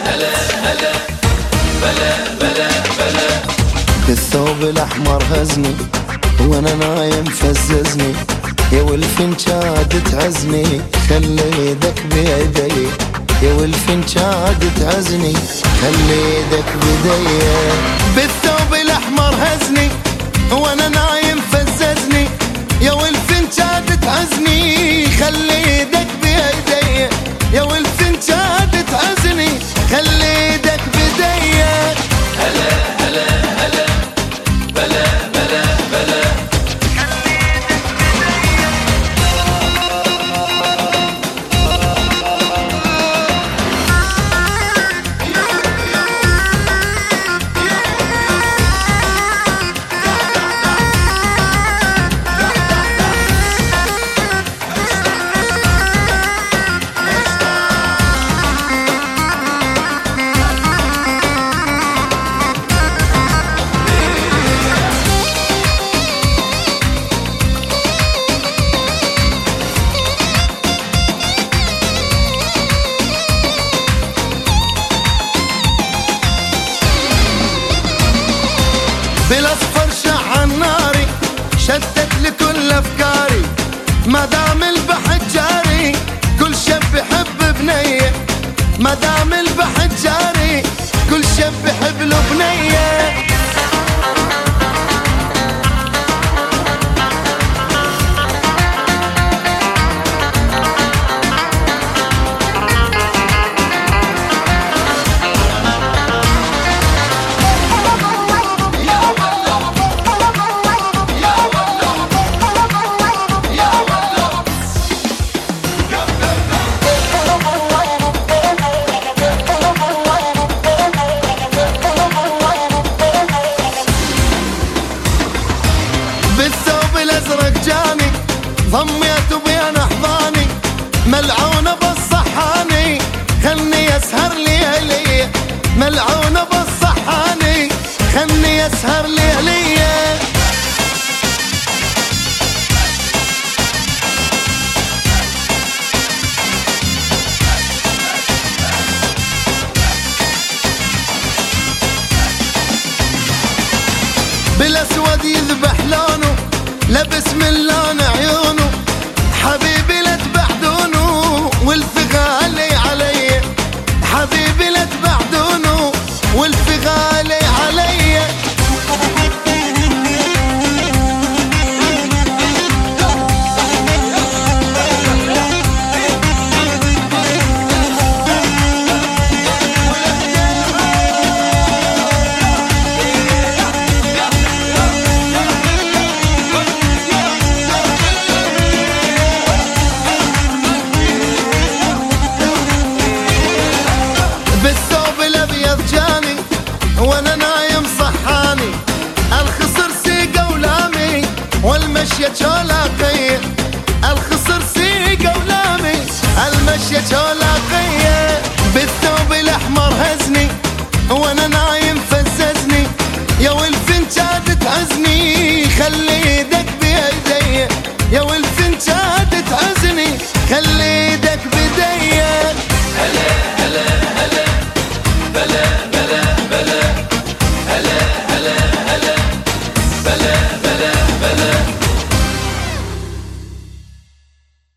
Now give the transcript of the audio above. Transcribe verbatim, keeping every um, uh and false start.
هلا هلا بلا بلا بلا. بالثوب الأحمر هزني وانا نايم فززني، يا ولفن شاد تعزني خلي ايدك بيدي، يا ولفن شاد تعزني خلي ايدك بيدي. بالثوب الأحمر هزني وانا نايم فززني، يا ولفن شاد تعزني خلي ايدك بيدي، يا ولفن شاد تعزني خلي ايدك بيدي. هلا هلا هلا بلا بلا بلا. بالاصفر شعل ناري شتت لكل افكاري، ما دام البحر جاري كل شاب يحب بنيه، ما دام البحر جاري كل شاب يحب له بنيه. بالثوب الازرق جاني ضميته بين احضاني، ملعونه بالصحاني خلني اسهر ليالي، ملعونه بالصحاني خلني اسهر ليالي. بالاسود يذبح لونه لبس من لون عيونه، حبيبي لا تبعدونه والفغالي علي، حبيبي لا تبعدونه والفغالي علي. بالثوب الابيض جاني وانا نايم صحاني، الخصر سيقه ولامي والمشية شولاقية، الخصر سيقه ولامي المشية شولاقية. بالثوب الاحمر هزني وانا نايم فززني، يا ولفن شاد تعزني خلي ايدك بيدي، يا ولفن شاد تعزني خلي